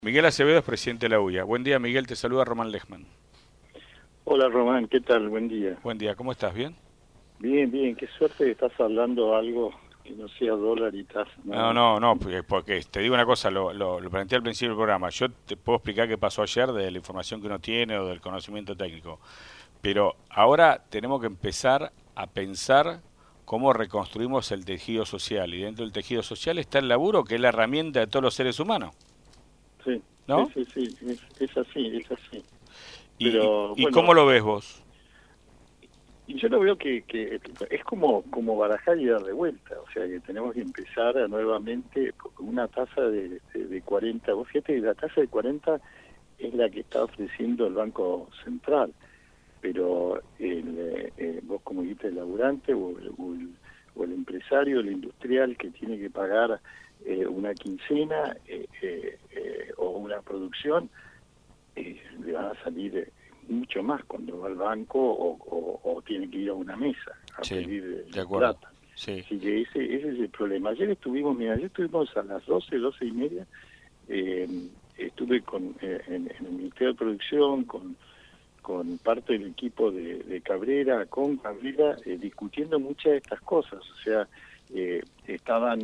Miguel Acevedo es presidente de la UIA. Buen día, Miguel, te saluda Román Lechman. Hola Román, ¿qué tal? Buen día. Buen día, ¿cómo estás? ¿Bien? Bien, bien, qué suerte que estás hablando algo que no sea dólar y tasa, No, nada más. no, no, porque te digo una cosa, lo planteé al principio del programa. Yo te puedo explicar qué pasó ayer de la información que uno tiene o del conocimiento técnico. Pero ahora tenemos que empezar a pensar cómo reconstruimos el tejido social. Y dentro del tejido social está el laburo, que es la herramienta de todos los seres humanos, Sí, sí, ¿no? sí, sí, es así, es así. ¿Y, Pero y bueno, cómo lo ves vos? y yo lo veo que es como barajar y dar de vuelta, o sea que tenemos que empezar nuevamente con una tasa de 40. Vos fíjate que la tasa de 40 es la que está ofreciendo el Banco Central, pero vos como dijiste el laburante o el empresario, el industrial que tiene que pagar una quincena o una producción, le van a salir mucho más cuando va al banco o tiene que ir a una mesa a Sí, pedir de acuerdo. plata. Sí. Así que ese es el problema. Ayer estuvimos a las 12 y media, eh, estuve en el Ministerio de Producción con parte del equipo de Cabrera, con Cabrera, discutiendo muchas de estas cosas. O sea, estaban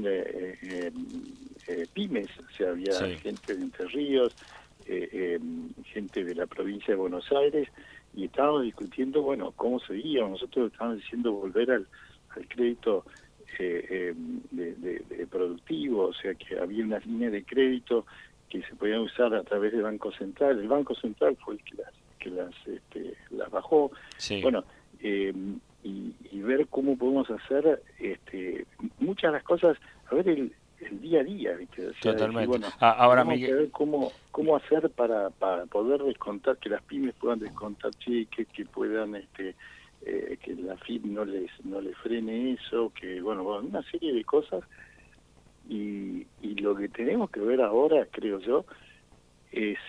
pymes, o sea, había Sí. gente de Entre Ríos, gente de la provincia de Buenos Aires, y estábamos discutiendo, bueno, cómo seguíamos. Nosotros estábamos diciendo volver al crédito de productivo, o sea, que había unas líneas de crédito que se podían usar a través del Banco Central. El Banco Central fue el que las bajó. Sí, Bueno, y ver cómo podemos hacer muchas de las cosas, a ver el día a día, ¿viste? O sea, decir, totalmente. bueno, Ahora, tenemos que Miguel, ver cómo hacer para poder descontar, que las pymes puedan descontar cheques, que puedan que la FIP no les frene eso, que bueno, una serie de cosas. Y lo que tenemos que ver ahora, creo yo, es,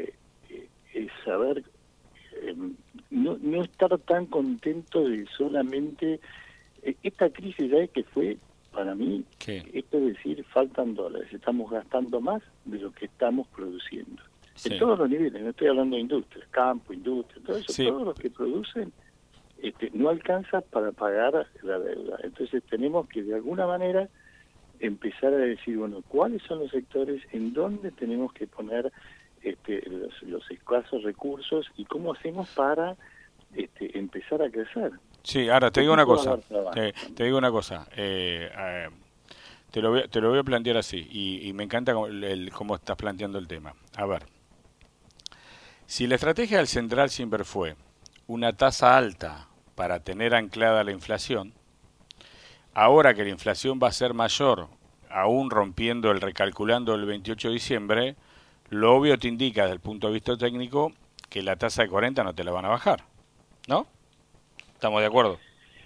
saber no estar tan contento de solamente esta crisis. ¿Sabes que fue para mí? ¿qué? Esto es decir, faltan dólares, estamos gastando más de lo que estamos produciendo en Sí, todos los niveles. No estoy hablando de industria, campo, industria, todo eso. sí, Todos los que producen no alcanza para pagar la deuda. Entonces tenemos que de alguna manera empezar a decir, bueno, cuáles son los sectores en donde tenemos que poner los escasos recursos y cómo hacemos para empezar a crecer. sí. Ahora te digo Porque una eso va a cosa. dar trabajo Te también. digo una cosa. Te lo voy a plantear así. Y me encanta cómo estás planteando el tema. A ver. Si la estrategia del central siempre fue una tasa alta para tener anclada la inflación, ahora que la inflación va a ser mayor, aún rompiendo el recalculando el 28 de diciembre, lo obvio te indica desde el punto de vista técnico que la tasa de 40 no te la van a bajar, ¿no? ¿Estamos de acuerdo?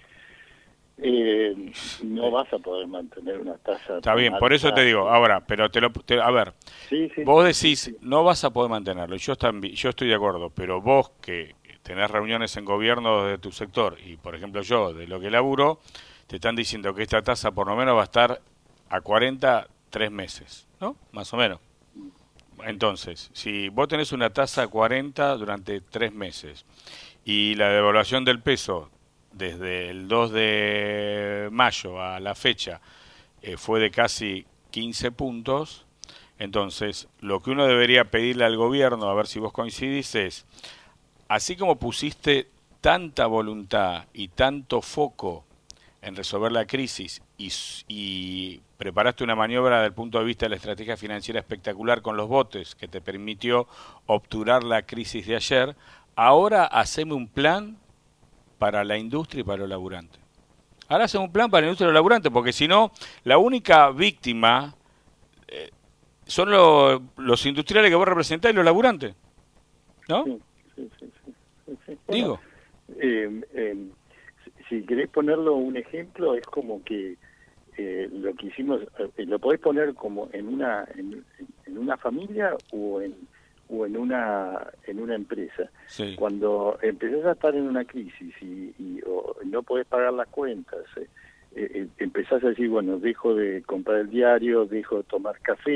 No vas a poder mantener una tasa Está tan bien, por eso te alta. digo, ahora, pero a ver, Sí, sí, vos sí, sí, decís, sí. no vas a poder mantenerlo, yo estoy de acuerdo, pero vos que tenés reuniones en gobierno de tu sector, y por ejemplo yo, de lo que laburo, te están diciendo que esta tasa por lo menos va a estar a 40 3 meses, ¿no? Más o menos. Entonces, si vos tenés una tasa a 40 durante 3 meses y la devaluación del peso desde el 2 de mayo a la fecha fue de casi 15 puntos, entonces lo que uno debería pedirle al gobierno, a ver si vos coincidís, es, así como pusiste tanta voluntad y tanto foco en resolver la crisis y preparaste una maniobra desde el punto de vista de la estrategia financiera espectacular con los botes que te permitió obturar la crisis de ayer, ahora haceme un plan para la industria y para los laburantes. Ahora hacemos un plan para la industria y los laburantes, porque si no, la única víctima son los industriales que vos representás y los laburantes, ¿no? Sí, sí, sí, sí, sí, sí. Bueno, Digo, eh, eh, si querés ponerlo un ejemplo, es como que lo que hicimos, lo podés poner como en una familia o en una empresa. sí, Cuando empezás a estar en una crisis o no podés pagar las cuentas, empezás a decir, bueno, dejo de comprar el diario, dejo de tomar café,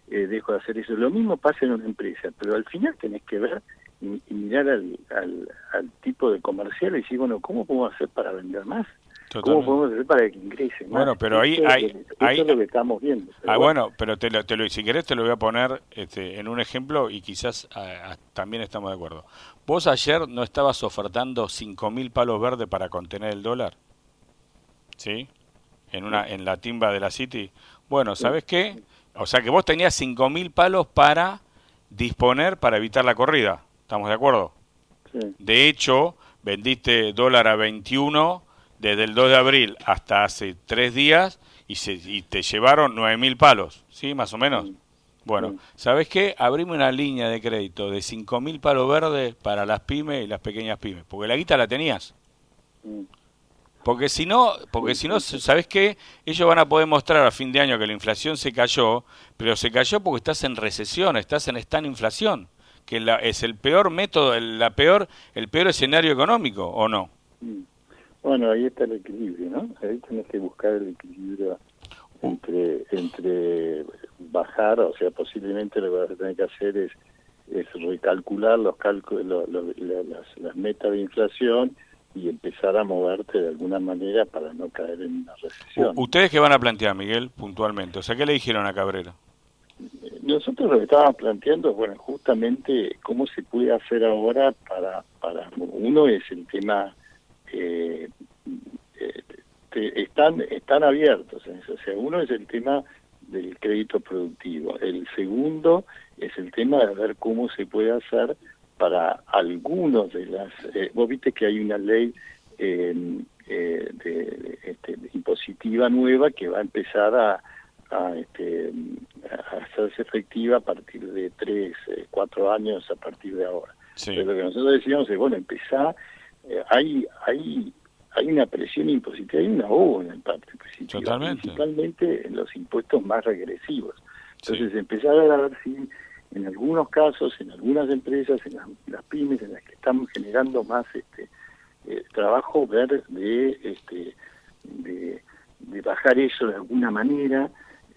dejo de hacer eso. Lo mismo pasa en una empresa, pero al final tenés que ver y mirar al tipo de comercial y decir, bueno, ¿cómo podemos hacer para vender más? Totalmente. ¿Cómo podemos hacer para que ingrese más? Bueno, pero ahí es lo que estamos viendo. Pero si querés te lo voy a poner en un ejemplo y quizás también estamos de acuerdo. ¿Vos ayer no estabas ofertando 5.000 palos verdes para contener el dólar? ¿Sí? En la timba de la City. Bueno, ¿sabés qué? O sea que vos tenías 5.000 palos para disponer para evitar la corrida. ¿Estamos de acuerdo? Sí. De hecho, vendiste dólar a 21 desde el 2 de abril hasta hace 3 días y te llevaron 9.000 palos, ¿sí? Más o menos. Sí. Bueno, Sí. ¿sabés qué? Abrime una línea de crédito de 5.000 palos verdes para las pymes y las pequeñas pymes, porque la guita la tenías. Sí. Porque si no, ¿sabés qué? Ellos van a poder mostrar a fin de año que la inflación se cayó, pero se cayó porque estás en recesión, estás en inflación, que es el peor método, el peor escenario económico, ¿o no? Bueno, ahí está el equilibrio, ¿no? Ahí tenés que buscar el equilibrio entre bajar, o sea, posiblemente lo que vas a tener que hacer es recalcular los cálculos, las metas de inflación y empezar a moverte de alguna manera para no caer en una recesión. ¿Ustedes qué van a plantear, Miguel, puntualmente? O sea, ¿qué le dijeron a Cabrera? Nosotros lo que estábamos planteando es, bueno, justamente cómo se puede hacer ahora para uno es el tema, están abiertos en eso. O sea, uno es el tema del crédito productivo. El segundo es el tema de ver cómo se puede hacer para algunos de las... vos viste que hay una ley impositiva nueva que va a empezar a hacerse efectiva a partir de 3, 4 años a partir de ahora. Sí. Pero lo que nosotros decíamos es, bueno, empezar, hay una presión impositiva, hay una ahogo en el parte impositiva, Totalmente. principalmente en los impuestos más regresivos. Entonces Sí. empezar a ver si en algunos casos, en algunas empresas, en las pymes, en las que estamos generando más trabajo, ver de bajar eso de alguna manera,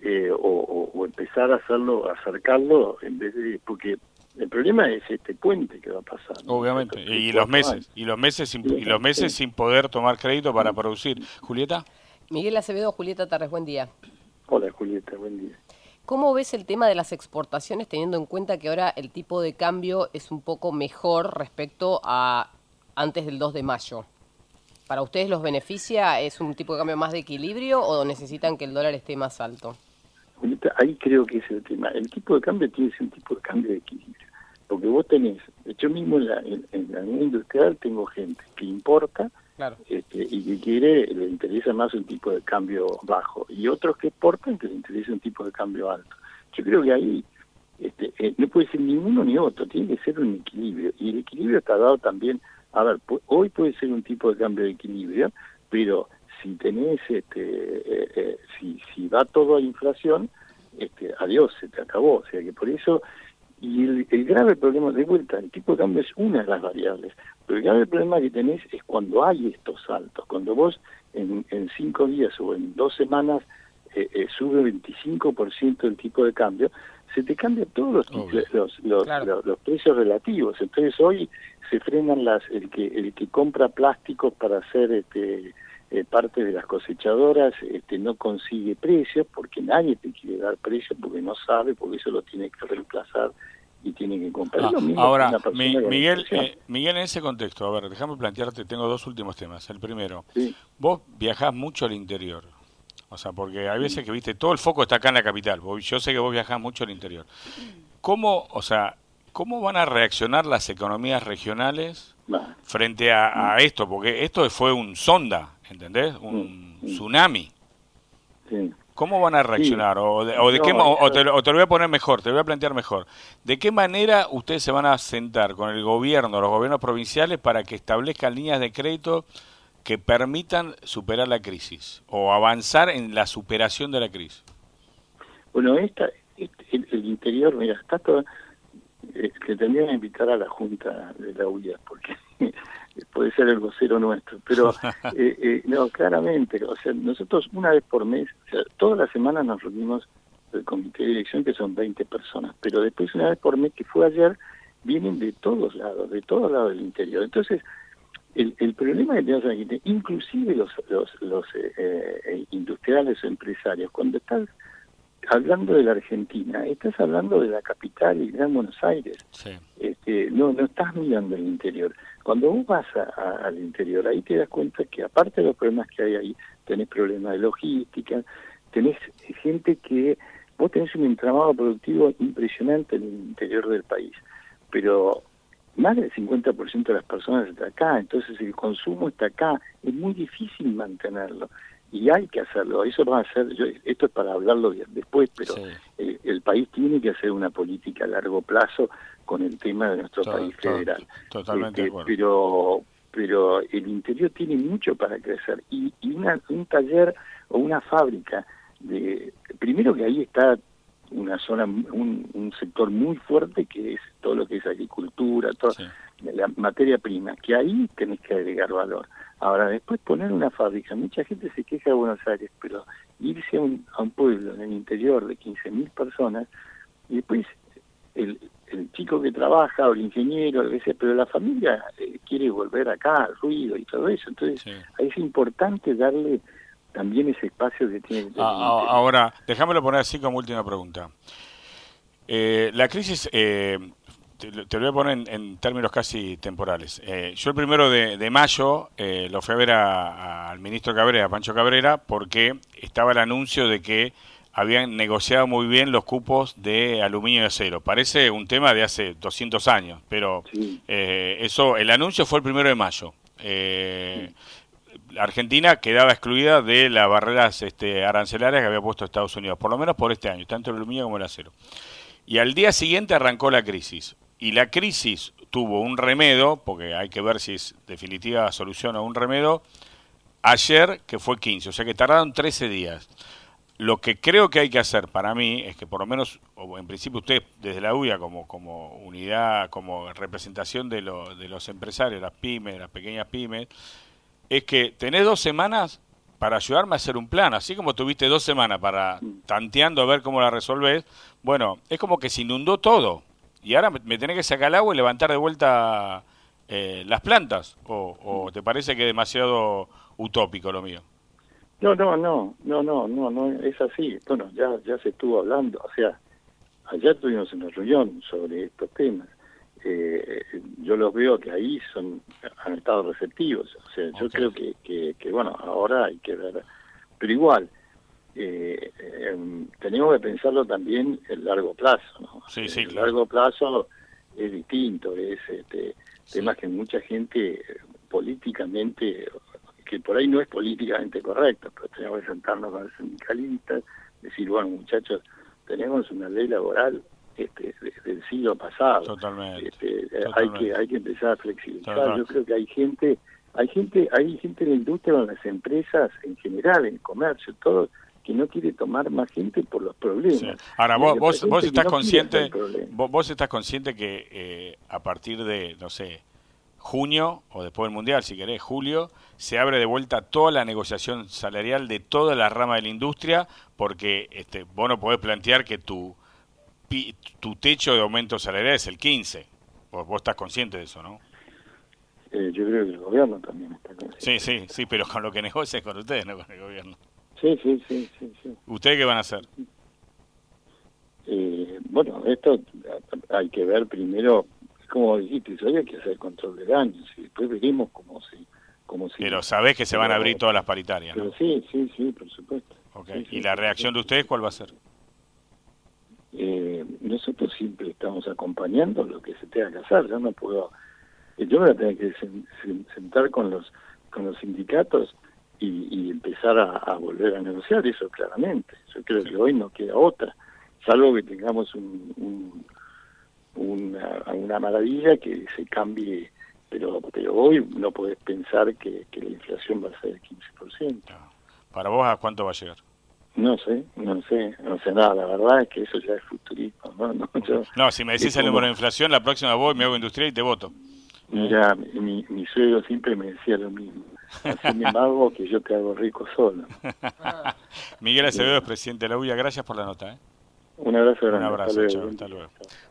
o empezar a hacerlo, acercarlo, en vez de, porque el problema es este puente que va a pasar, ¿no? Obviamente, y los meses sin poder tomar crédito para producir. Julieta. Miguel Acevedo, Julieta Tarres, buen día. Hola Julieta, buen día. ¿Cómo ves el tema de las exportaciones teniendo en cuenta que ahora el tipo de cambio es un poco mejor respecto a antes del 2 de mayo? ¿Para ustedes los beneficia? ¿Es un tipo de cambio más de equilibrio o necesitan que el dólar esté más alto? Julieta, ahí creo que es el tema. El tipo de cambio tiene que ser un tipo de cambio de equilibrio. Porque vos tenés, yo mismo en la unidad industrial tengo gente que importa, claro, y que le interesa más un tipo de cambio bajo, y otros que exportan que le interesa un tipo de cambio alto. Yo creo que ahí no puede ser ni uno ni otro, tiene que ser un equilibrio, y el equilibrio está dado también, a ver, hoy puede ser un tipo de cambio de equilibrio, pero si tenés, si va todo a inflación, adiós, se te acabó. O sea que por eso, y el grave problema, de vuelta, el tipo de cambio es una de las variables, pero el grave problema que tenés es cuando hay estos saltos, cuando vos en 5 días o en 2 semanas sube 25% el tipo de cambio, se te cambian todos los precios relativos. Entonces hoy se frenan el que compra plásticos para hacer parte de las cosechadoras, no consigue precios porque nadie te quiere dar precios porque no sabe, porque eso lo tiene que reemplazar y tiene que comprar. Ahora, Miguel, en ese contexto, a ver, déjame plantearte, tengo 2 últimos temas. El primero, sí. Vos viajás mucho al interior, o sea, porque hay veces que, viste, todo el foco está acá en la capital. Yo sé que vos viajás mucho al interior. ¿Cómo van a reaccionar las economías regionales frente a esto? Porque esto fue un sonda, ¿entendés? Un tsunami. Sí. ¿Cómo van a reaccionar? Sí. Te lo voy a poner mejor, te lo voy a plantear mejor. ¿De qué manera ustedes se van a sentar con el gobierno, los gobiernos provinciales, para que establezcan líneas de crédito que permitan superar la crisis o avanzar en la superación de la crisis? Bueno, el interior, mira, está todo... que tendrían que invitar a la Junta de la UIA, porque puede ser el vocero nuestro, pero no, claramente, o sea, nosotros una vez por mes, o sea, todas las semanas nos reunimos del comité de dirección, que son 20 personas, pero después una vez por mes, que fue ayer, vienen de todos lados del interior. Entonces, el problema que tenemos aquí, inclusive los industriales o empresarios, cuando estás hablando de la Argentina, estás hablando de la capital y Gran Buenos Aires. Sí. No estás mirando el interior. Cuando vos vas al interior, ahí te das cuenta que aparte de los problemas que hay ahí, tenés problemas de logística, tenés gente que... Vos tenés un entramado productivo impresionante en el interior del país, pero más del 50% de las personas está acá, entonces el consumo está acá, es muy difícil mantenerlo. Y hay que hacerlo, eso va a ser, esto es para hablarlo después, pero Sí. el país tiene que hacer una política a largo plazo con el tema de nuestro país federal. Totalmente de acuerdo. Pero el interior tiene mucho para crecer, y un taller o una fábrica, primero que ahí está una zona, un sector muy fuerte que es todo lo que es agricultura, toda la materia prima, que ahí tenés que agregar valor. Ahora, después poner una fábrica, mucha gente se queja de Buenos Aires, pero irse a un pueblo en el interior de 15.000 personas, y después el chico que trabaja, o el ingeniero, pero la familia quiere volver acá, al ruido y todo eso. Entonces, ahí es importante darle también ese espacio que tiene. Ahora, déjamelo poner así como última pregunta. La crisis... te lo voy a poner en términos casi temporales. Yo el 1 de mayo lo fui a ver al ministro Cabrera, Pancho Cabrera, porque estaba el anuncio de que habían negociado muy bien los cupos de aluminio y acero. Parece un tema de hace 200 años, pero el anuncio fue el 1 de mayo. Argentina quedaba excluida de las barreras arancelarias que había puesto Estados Unidos, por lo menos por este año, tanto el aluminio como el acero. Y al día siguiente arrancó la crisis. Y la crisis tuvo un remedio, porque hay que ver si es definitiva solución o un remedio, ayer, que fue 15, o sea que tardaron 13 días. Lo que creo que hay que hacer para mí es que por lo menos, o en principio usted desde la UIA como unidad, como representación de los empresarios, las pymes, las pequeñas pymes, es que tenés 2 semanas para ayudarme a hacer un plan, así como tuviste 2 semanas para tanteando a ver cómo la resolvés. Bueno, es como que se inundó todo. Y ahora me tenés que sacar el agua y levantar de vuelta las plantas. ¿O te parece que es demasiado utópico lo mío? No, es así. Bueno, ya se estuvo hablando. O sea, ayer tuvimos una reunión sobre estos temas. Yo los veo que ahí han estado receptivos. O sea, yo creo que bueno, ahora hay que ver. Pero igual, tenemos que pensarlo también el largo plazo, ¿no? Sí, el largo plazo es distinto, es temas que mucha gente políticamente, que por ahí no es políticamente correcto, pero tenemos que sentarnos con los sindicalistas, decir, bueno, muchachos, tenemos una ley laboral del siglo pasado. Totalmente. Hay que empezar a flexibilizar. Yo creo que hay gente en la industria, en las empresas en general, en el comercio, todo, que no quiere tomar más gente por los problemas. Sí. Ahora, vos estás consciente, vos estás consciente que a partir de, no sé, junio, o después del Mundial, si querés, julio, se abre de vuelta toda la negociación salarial de toda la rama de la industria, porque vos no podés plantear que tu techo de aumento salarial es el 15. Vos estás consciente de eso, ¿no? Yo creo que el gobierno también está consciente. Sí, pero con lo que negocia es con ustedes, no con el gobierno. Sí. ¿Ustedes qué van a hacer? Bueno, esto hay que ver primero, como dijiste, hay que hacer control de daños y después veremos cómo se... Pero sabés que se van a abrir todas las paritarias, ¿no? Pero sí, por supuesto. Okay. ¿Y la reacción de ustedes cuál va a ser? Nosotros siempre estamos acompañando lo que se tenga que hacer. Yo me voy a tener que sentar con los sindicatos y empezar a volver a negociar eso claramente. Yo creo que hoy no queda otra, salvo que tengamos una maravilla que se cambie, pero hoy no podés pensar que la inflación va a ser del 15%. ¿Para vos a cuánto va a llegar? No sé nada, la verdad es que eso ya es futurismo, No, si me decís el número de inflación, la próxima voy, me hago industrial y te voto. Mira, mi suegro siempre me decía lo mismo, haceme mago que yo te hago rico solo. Miguel Acevedo es presidente de la UIA, gracias por la nota. Un abrazo grande. Un abrazo, Hasta luego. chao, hasta luego.